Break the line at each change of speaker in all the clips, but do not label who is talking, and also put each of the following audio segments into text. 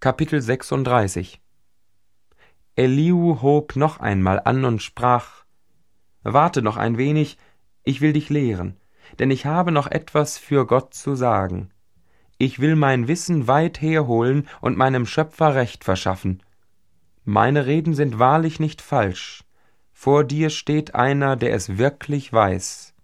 Kapitel 36. Elihu hob noch einmal an und sprach: Warte noch ein wenig, ich will dich lehren, denn ich habe noch etwas für Gott zu sagen. Ich will mein Wissen weit herholen und meinem Schöpfer Recht verschaffen. Meine Reden sind wahrlich nicht falsch. Vor dir steht einer, der es wirklich weiß.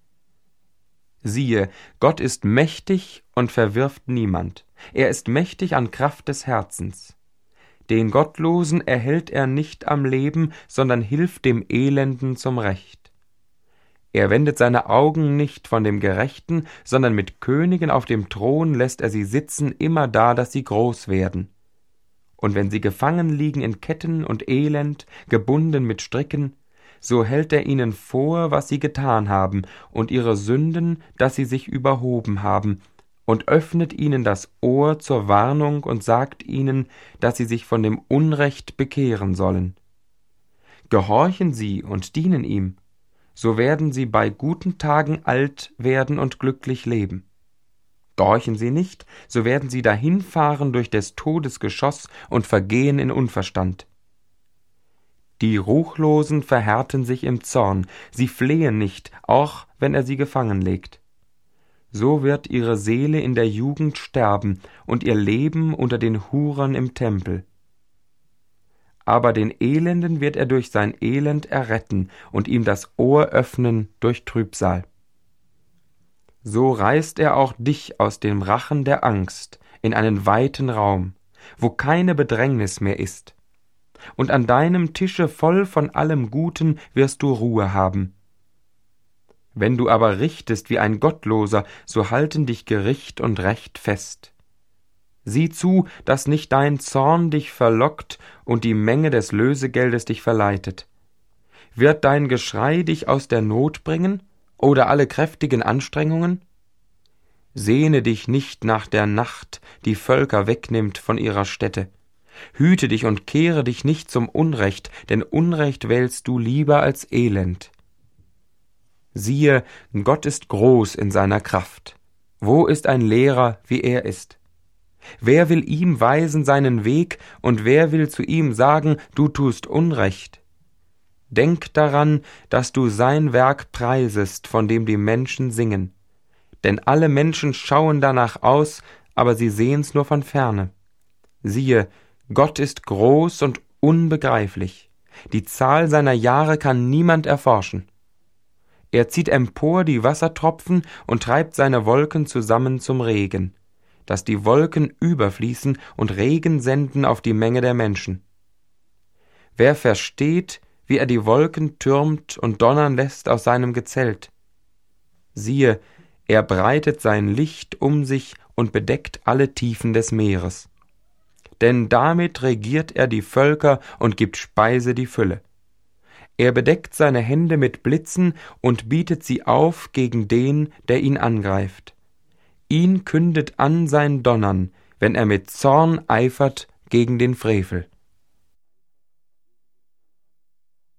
Siehe, Gott ist mächtig und verwirft niemand. Er ist mächtig an Kraft des Herzens. Den Gottlosen erhält er nicht am Leben, sondern hilft dem Elenden zum Recht. Er wendet seine Augen nicht von dem Gerechten, sondern mit Königen auf dem Thron lässt er sie sitzen, immerdar, dass sie groß werden. Und wenn sie gefangen liegen in Ketten und Elend, gebunden mit Stricken, so hält er ihnen vor, was sie getan haben, und ihre Sünden, dass sie sich überhoben haben, und öffnet ihnen das Ohr zur Warnung und sagt ihnen, dass sie sich von dem Unrecht bekehren sollen. Gehorchen sie und dienen ihm, so werden sie bei guten Tagen alt werden und glücklich leben. Gehorchen sie nicht, so werden sie dahinfahren durch des Todes Geschoss und vergehen in Unverstand. Die Ruchlosen verhärten sich im Zorn, sie flehen nicht, auch wenn er sie gefangen legt. So wird ihre Seele in der Jugend sterben und ihr Leben unter den Hurern im Tempel. Aber den Elenden wird er durch sein Elend erretten und ihm das Ohr öffnen durch Trübsal. So reißt er auch dich aus dem Rachen der Angst in einen weiten Raum, wo keine Bedrängnis mehr ist. Und an deinem Tische voll von allem Guten wirst du Ruhe haben. Wenn du aber richtest wie ein Gottloser, so halten dich Gericht und Recht fest. Sieh zu, dass nicht dein Zorn dich verlockt und die Menge des Lösegeldes dich verleitet. Wird dein Geschrei dich aus der Not bringen, oder alle kräftigen Anstrengungen? Sehne dich nicht nach der Nacht, die Völker wegnimmt von ihrer Stätte. Hüte dich und kehre dich nicht zum Unrecht, denn Unrecht wählst du lieber als Elend. Siehe, Gott ist groß in seiner Kraft. Wo ist ein Lehrer, wie er ist? Wer will ihm weisen seinen Weg, und wer will zu ihm sagen, du tust Unrecht? Denk daran, dass du sein Werk preisest, von dem die Menschen singen. Denn alle Menschen schauen danach aus, aber sie sehen's nur von ferne. Siehe, Gott ist groß und unbegreiflich. Die Zahl seiner Jahre kann niemand erforschen. Er zieht empor die Wassertropfen und treibt seine Wolken zusammen zum Regen, dass die Wolken überfließen und Regen senden auf die Menge der Menschen. Wer versteht, wie er die Wolken türmt und donnern lässt aus seinem Gezelt? Siehe, er breitet sein Licht um sich und bedeckt alle Tiefen des Meeres. Denn damit regiert er die Völker und gibt Speise die Fülle. Er bedeckt seine Hände mit Blitzen und bietet sie auf gegen den, der ihn angreift. Ihn kündet an sein Donnern, wenn er mit Zorn eifert gegen den Frevel.